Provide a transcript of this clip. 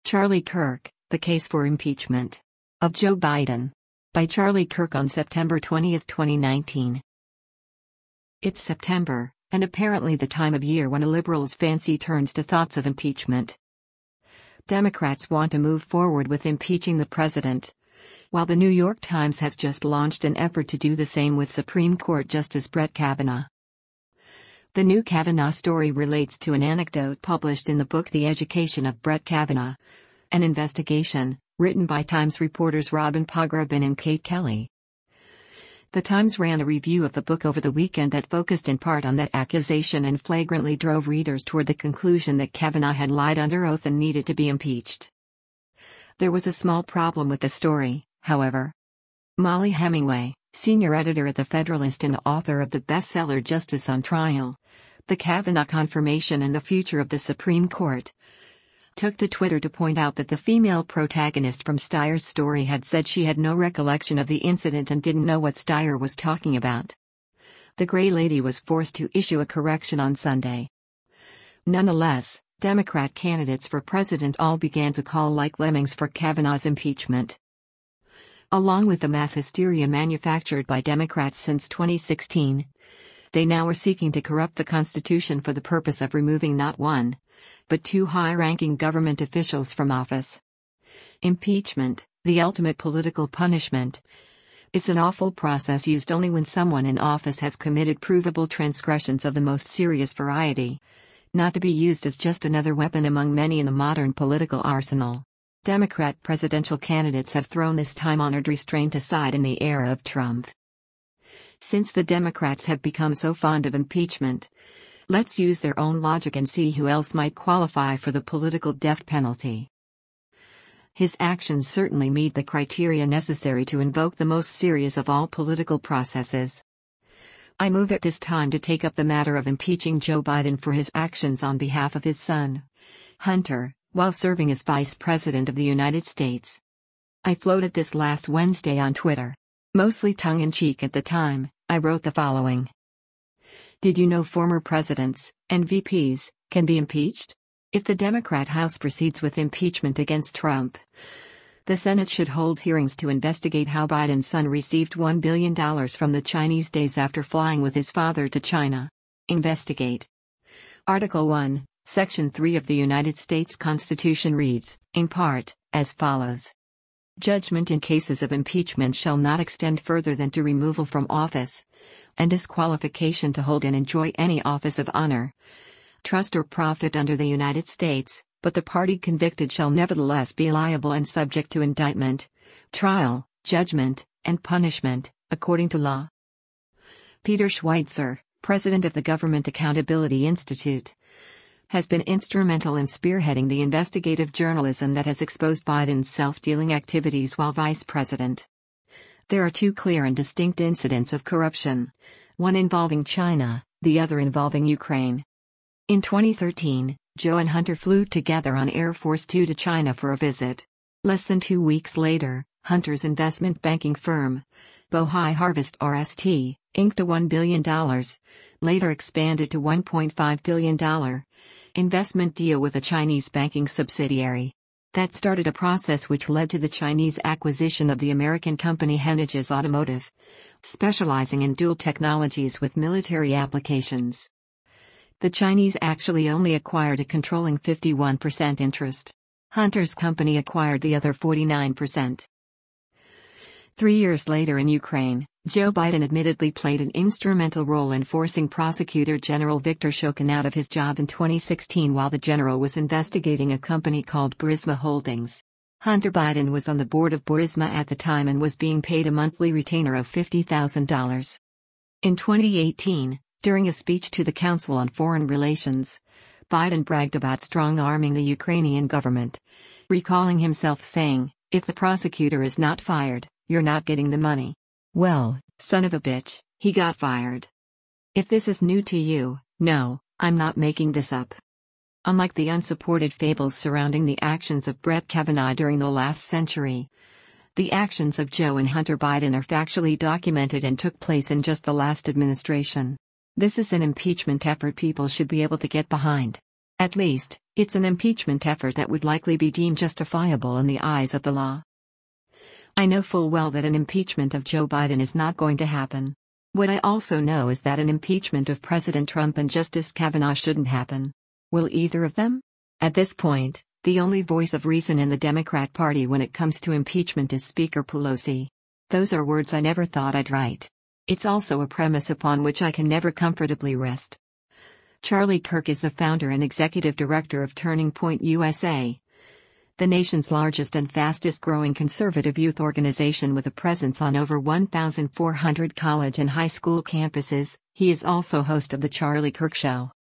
Charlie Kirk, The Case for Impeachment of Joe Biden. By Charlie Kirk on September 20, 2019. It's September, and apparently the time of year when a liberal's fancy turns to thoughts of impeachment. Democrats want to move forward with impeaching the president, while the New York Times has just launched an effort to do the same with Supreme Court Justice Brett Kavanaugh. The new Kavanaugh story relates to an anecdote published in the book The Education of Brett Kavanaugh, an investigation, written by Times reporters Robin Pograbin and Kate Kelly. The Times ran a review of the book over the weekend that focused in part on that accusation and flagrantly drove readers toward the conclusion that Kavanaugh had lied under oath and needed to be impeached. There was a small problem with the story, however. Mollie Hemingway, senior editor at The Federalist and author of the bestseller Justice on Trial: The Kavanaugh Confirmation and the Future of the Supreme Court, took to Twitter to point out that the female protagonist from Steyer's story had said she had no recollection of the incident and didn't know what Steyer was talking about. The Gray Lady was forced to issue a correction on Sunday. Nonetheless, Democrat candidates for president all began to call like lemmings for Kavanaugh's impeachment. Along with the mass hysteria manufactured by Democrats since 2016, they now are seeking to corrupt the Constitution for the purpose of removing not one, but two high-ranking government officials from office. Impeachment, the ultimate political punishment, is an awful process used only when someone in office has committed provable transgressions of the most serious variety, not to be used as just another weapon among many in the modern political arsenal. Democrat presidential candidates have thrown this time-honored restraint aside in the era of Trump. Since the Democrats have become so fond of impeachment, let's use their own logic and see who else might qualify for the political death penalty. His actions certainly meet the criteria necessary to invoke the most serious of all political processes. I move at this time to take up the matter of impeaching Joe Biden for his actions on behalf of his son, Hunter, while serving as Vice President of the United States. I floated this last Wednesday on Twitter. Mostly tongue-in-cheek at the time, I wrote the following. Did you know former presidents and VPs can be impeached? If the Democrat House proceeds with impeachment against Trump, the Senate should hold hearings to investigate how Biden's son received $1 billion from the Chinese days after flying with his father to China. Investigate. Article 1, Section 3 of the United States Constitution reads, in part, as follows. Judgment in cases of impeachment shall not extend further than to removal from office, and disqualification to hold and enjoy any office of honor, trust or profit under the United States, but the party convicted shall nevertheless be liable and subject to indictment, trial, judgment, and punishment, according to law. Peter Schweitzer, president of the Government Accountability Institute, has been instrumental in spearheading the investigative journalism that has exposed Biden's self-dealing activities while vice president. There are two clear and distinct incidents of corruption, one involving China, the other involving Ukraine. In 2013, Joe and Hunter flew together on Air Force Two to China for a visit. Less than 2 weeks later, Hunter's investment banking firm, Bohai Harvest RST, inked a $1 billion, later expanded to $1.5 billion, investment deal with a Chinese banking subsidiary. That started a process which led to the Chinese acquisition of the American company Henniges Automotive, specializing in dual technologies with military applications. The Chinese actually only acquired a controlling 51% interest. Hunter's company acquired the other 49%. 3 years later in Ukraine, Joe Biden admittedly played an instrumental role in forcing Prosecutor General Viktor Shokin out of his job in 2016 while the general was investigating a company called Burisma Holdings. Hunter Biden was on the board of Burisma at the time and was being paid a monthly retainer of $50,000. In 2018, during a speech to the Council on Foreign Relations, Biden bragged about strong-arming the Ukrainian government, recalling himself saying, "If the prosecutor is not fired, you're not getting the money." Well, son of a bitch, he got fired. If this is new to you, no, I'm not making this up. Unlike the unsupported fables surrounding the actions of Brett Kavanaugh during the last century, the actions of Joe and Hunter Biden are factually documented and took place in just the last administration. This is an impeachment effort people should be able to get behind. At least, It's an impeachment effort that would likely be deemed justifiable in the eyes of the law. I know full well that an impeachment of Joe Biden is not going to happen. What I also know is that an impeachment of President Trump and Justice Kavanaugh shouldn't happen. Will either of them? At this point, the only voice of reason in the Democrat Party when it comes to impeachment is Speaker Pelosi. Those are words I never thought I'd write. It's also a premise upon which I can never comfortably rest. Charlie Kirk is the founder and executive director of Turning Point USA, the nation's largest and fastest-growing conservative youth organization with a presence on over 1,400 college and high school campuses. He is also host of The Charlie Kirk Show.